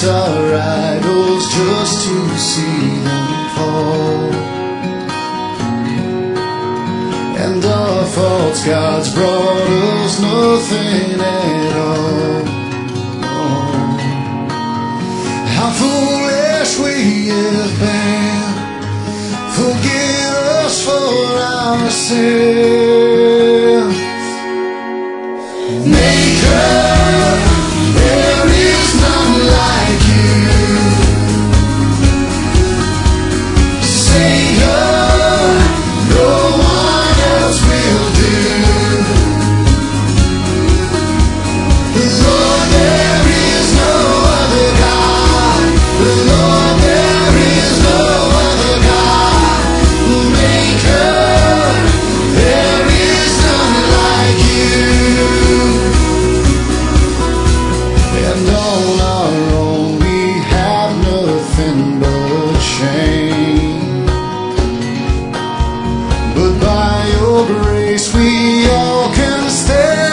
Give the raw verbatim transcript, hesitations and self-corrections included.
our idols just to see them fall. And our false gods brought us nothing at all. Oh, how foolish we have been. Forgive us for our sins. Maker, there is none like you. Savior, no one else will do. Lord, there is no other God. Lord, there is no other God. Maker, there is none like you. And on our own we have nothing but shame, but by your grace we all can stand.